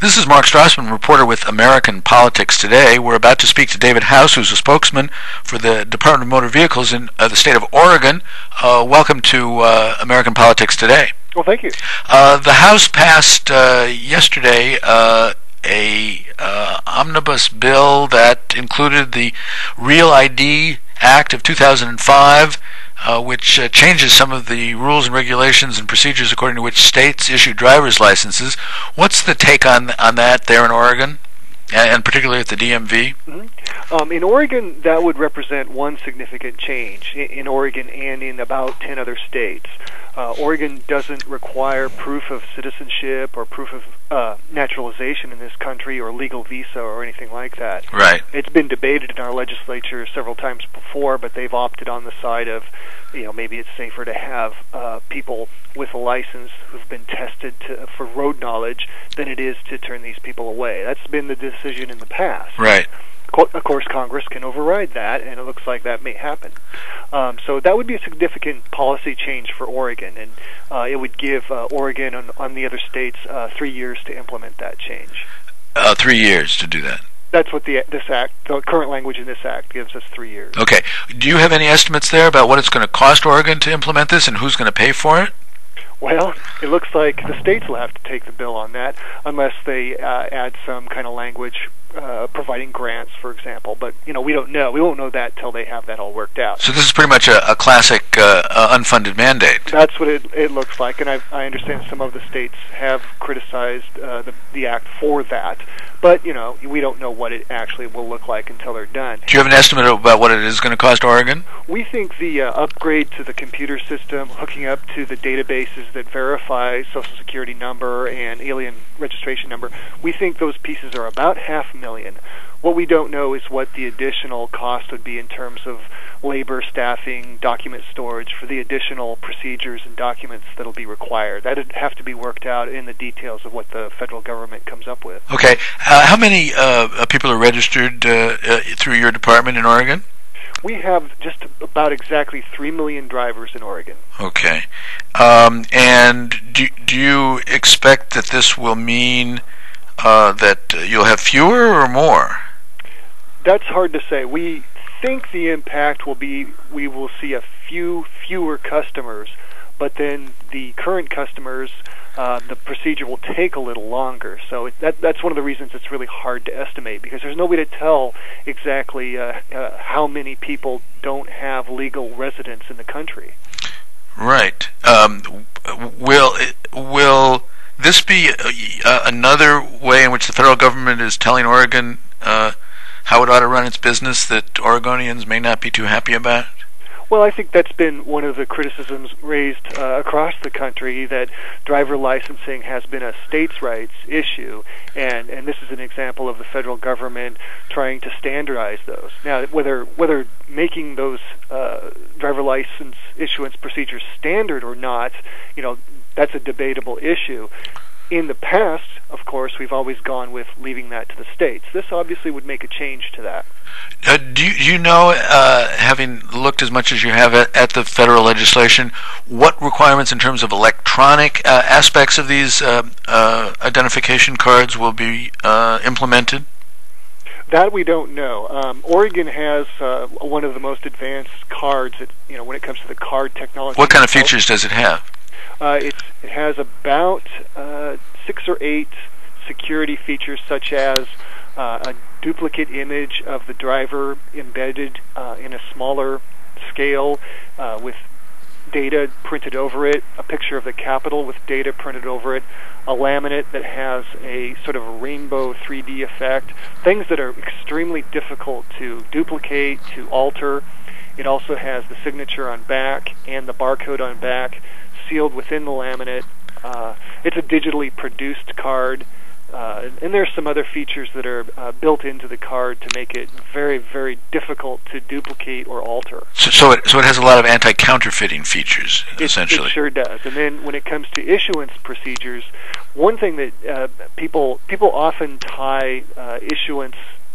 This is Mark Strassman, reporter with American Politics Today. We're about to speak to David House, who's a spokesman for the Department of Motor Vehicles in the state of Oregon. Welcome to American Politics Today. Well, thank you. The House passed yesterday a omnibus bill that included the Real ID Act of 2005, which changes some of the rules and regulations and procedures according to which states issue driver's licenses. What's the take on that there in Oregon, and particularly at the DMV? Mm-hmm. In Oregon, that would represent one significant change in Oregon and in about 10 other states. Oregon doesn't require proof of citizenship or proof of naturalization in this country or legal visa or anything like that. Right. It's been debated in our legislature several times before, but they've opted on the side of, maybe it's safer to have people with a license who've been tested for road knowledge than it is to turn these people away. That's been the decision in the past. Right. Of course, Congress can override that, and it looks like that may happen. So that would be a significant policy change for Oregon, and it would give Oregon on the other states 3 years to implement that change. 3 years to do that. That's what the current language in this act gives us 3 years. Okay. Do you have any estimates there about what it's going to cost Oregon to implement this and who's going to pay for it? Well, it looks like the states will have to take the bill on that, unless they add some kind of language providing grants, for example. But, we don't know. We won't know that till they have that all worked out. So this is pretty much a classic unfunded mandate. That's what it looks like, and I understand some of the states have criticized the act for that. But, we don't know what it actually will look like until they're done. Do you have an estimate about what it is going to cost Oregon? We think the upgrade to the computer system, hooking up to the databases that verify Social Security number and alien registration number, we think those pieces are about $500,000. What we don't know is what the additional cost would be in terms of labor, staffing, document storage for the additional procedures and documents that will be required. That would have to be worked out in the details of what the federal government comes up with. Okay. How many people are registered through your department in Oregon? We have just about exactly 3 million drivers in Oregon. Okay. And do you expect that this will mean that you'll have fewer or more? That's hard to say. We think the impact will be we will see a fewer customers, but then the current customers, the procedure will take a little longer. So that's one of the reasons it's really hard to estimate, because there's no way to tell exactly how many people don't have legal residence in the country. Right. Will this be another way in which the federal government is telling Oregon how it ought to run its business that Oregonians may not be too happy about? Well, I think that's been one of the criticisms raised across the country, that driver licensing has been a states' rights issue, and this is an example of the federal government trying to standardize those. Now, whether making those driver license issuance procedures standard or not, that's a debatable issue. In the past, of course, we've always gone with leaving that to the states. This obviously would make a change to that. Do you know, having looked as much as you have at the federal legislation, what requirements in terms of electronic aspects of these identification cards will be implemented? That we don't know. Oregon has one of the most advanced cards, when it comes to the card technology. What kind of features does it have? It has about 6 or 8 security features, such as a duplicate image of the driver embedded in a smaller scale with data printed over it, a picture of the Capitol with data printed over it, a laminate that has a sort of a rainbow 3D effect, things that are extremely difficult to duplicate, to alter. It also has the signature on back and the barcode on back, sealed within the laminate. It's a digitally produced card, and there's some other features that are built into the card to make it very, very difficult to duplicate or alter. So it has a lot of anti-counterfeiting features, essentially. It sure does. And then when it comes to issuance procedures, one thing that people often tie issuance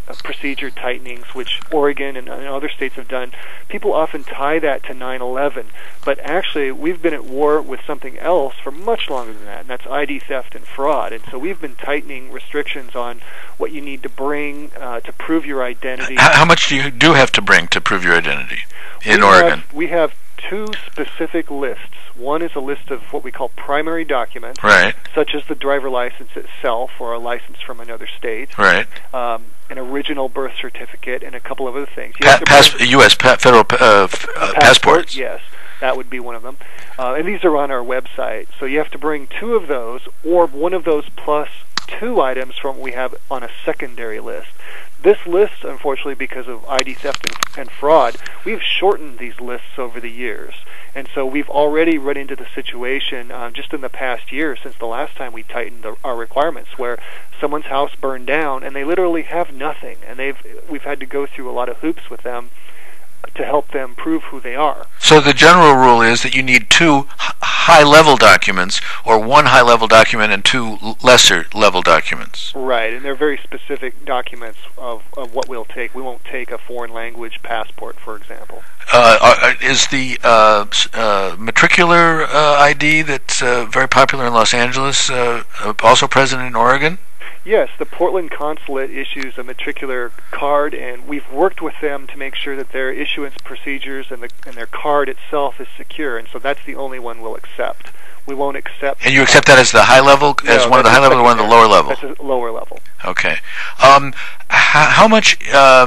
procedure tightenings, which Oregon and other states have done, people often tie that to 9/11. But actually, we've been at war with something else for much longer than that, and that's ID theft and fraud. And so we've been tightening restrictions on what you need to bring to prove your identity. How much do you have to bring to prove your identity in Oregon? We have two specific lists. One is a list of what we call primary documents, right, such as the driver license itself or a license from another state, right, an original birth certificate, and a couple of other things. U.S. Federal passports. Yes, that would be one of them. And these are on our website. So you have to bring two of those, or one of those plus two items from what we have on a secondary list. This list, unfortunately, because of ID theft and fraud, we've shortened these lists over the years. And so we've already run into the situation just in the past year since the last time we tightened our requirements, where someone's house burned down and they literally have nothing, and we've had to go through a lot of hoops with them to help them prove who they are. So the general rule is that you need two high-level documents, or one high-level document and two lesser-level documents. Right, and they're very specific documents of what we'll take. We won't take a foreign language passport, for example. Is the matricular ID that's very popular in Los Angeles also present in Oregon? Yes, the Portland consulate issues a matricular card, and we've worked with them to make sure that their issuance procedures and their card itself is secure, and so that's the only one we'll accept. We won't accept... And you accept that as the high level, as one of the high level, or one of the lower level? That's a lower level. Okay. How much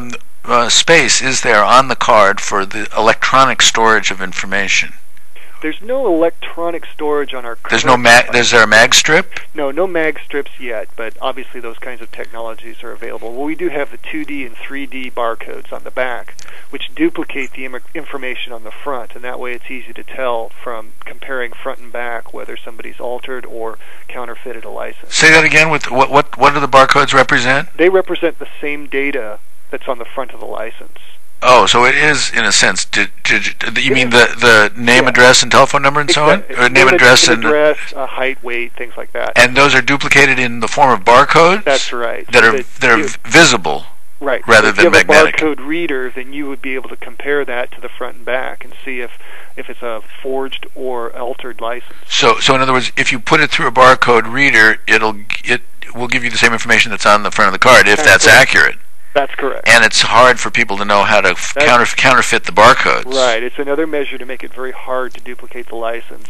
space is there on the card for the electronic storage of information? There's no electronic storage on our card. Is there a mag strip? No mag strips yet, but obviously those kinds of technologies are available. Well, we do have the 2D and 3D barcodes on the back, which duplicate the information on the front, and that way it's easy to tell from comparing front and back whether somebody's altered or counterfeited a license. Say that again. What do the barcodes represent? They represent the same data that's on the front of the license. Oh, so it is, in a sense, you mean the name, address, and telephone number and so on? Or name, address, height, weight, things like that. And those are duplicated in the form of barcodes? That's right. That are visible, right, rather than magnetic. If you have a barcode reader, then you would be able to compare that to the front and back and see if it's a forged or altered license. So in other words, if you put it through a barcode reader, it will give you the same information that's on the front of the card, if that's accurate. That's correct. And it's hard for people to know how to counterfeit the barcodes. Right. It's another measure to make it very hard to duplicate the license.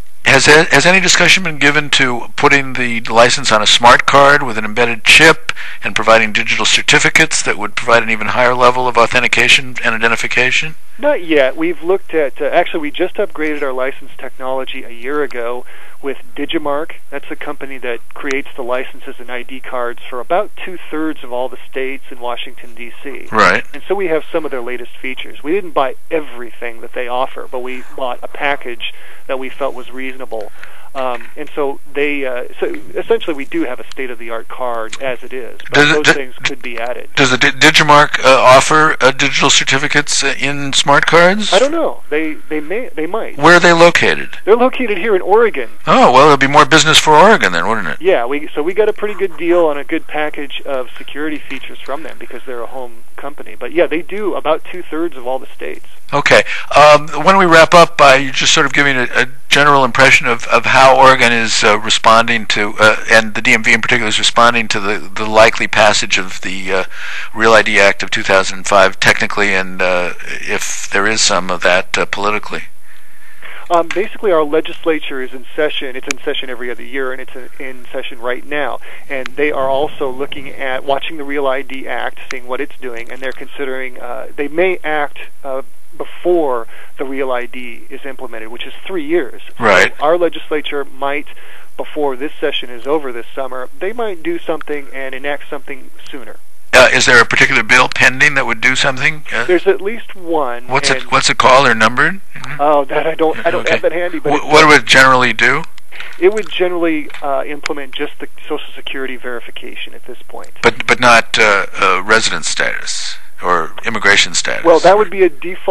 Has any discussion been given to putting the license on a smart card with an embedded chip and providing digital certificates that would provide an even higher level of authentication and identification? Not yet. We've looked at, actually we just upgraded our license technology a year ago with Digimarc. That's a company that creates the licenses and ID cards for about 2/3 of all the states in Washington, D.C. Right. And so we have some of their latest features. We didn't buy everything that they offer, but we bought a package that we felt was reasonable. And so so essentially we do have a state-of-the-art card as it is, but those things could be added. Does the Digimarc offer digital certificates in smart cards? I don't know. They might. Where are they located? They're located here in Oregon. Oh, well, it'll be more business for Oregon then, wouldn't it? Yeah, we got a pretty good deal on a good package of security features from them because they're a home company. But yeah, they do about 2/3 of all the states. Okay. When we wrap up, you just sort of giving a general impression of how Oregon is responding to, and the DMV in particular is responding to the likely passage of the Real ID Act of 2005 technically, and if there is some of that politically. Basically, our legislature is in session. It's in session every other year, and it's in session right now. And they are also looking at watching the Real ID Act, seeing what it's doing, and they're considering they may act before the Real ID is implemented, which is 3 years. Right. So our legislature might, before this session is over this summer, they might do something and enact something sooner. Is there a particular bill pending that would do something? There's at least one. What's it called or numbered? Oh, that I don't have that handy. But what would it generally do? It would generally implement just the Social Security verification at this point. But not residence status or immigration status. Well, that would be a default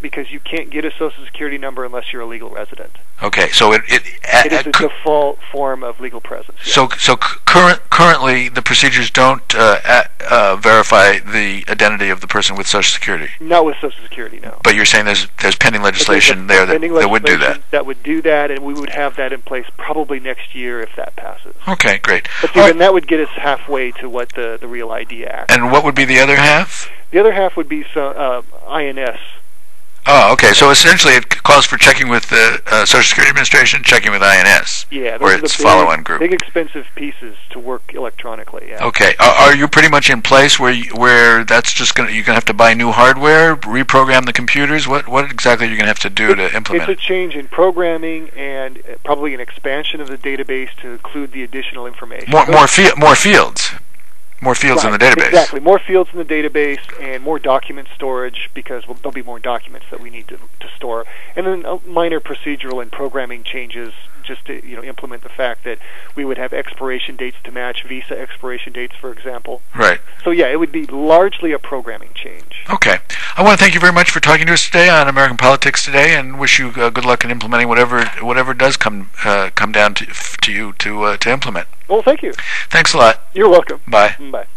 because you can't get a Social Security number unless you're a legal resident. Okay, so It is a default form of legal presence. Yes. So currently the procedures don't verify the identity of the person with Social Security. Not with Social Security, no. But you're saying there's pending legislation that would do that. That would do that, and we would have that in place probably next year if that passes. Okay, great. But then that would get us halfway to what the Real ID Act. And what would be the other half? The other half would be INS. Oh, okay. So essentially, it calls for checking with the Social Security Administration, checking with INS, yeah, or its follow-on group. Big expensive pieces to work electronically. Yeah. Okay. Are you pretty much in place where that's just you're gonna have to buy new hardware, reprogram the computers? What exactly are you gonna have to do to implement it? It's a change in programming and probably an expansion of the database to include the additional information. More fields. More fields in the database. Exactly. More fields in the database and more document storage because there'll be more documents that we need to store. And then minor procedural and programming changes just to implement the fact that we would have expiration dates to match Visa expiration dates, for example. Right. So yeah, it would be largely a programming change. Okay. I want to thank you very much for talking to us today on American Politics Today, and wish you good luck in implementing whatever does come down to you to implement. Well, thank you. Thanks a lot. You're welcome. Bye. Bye.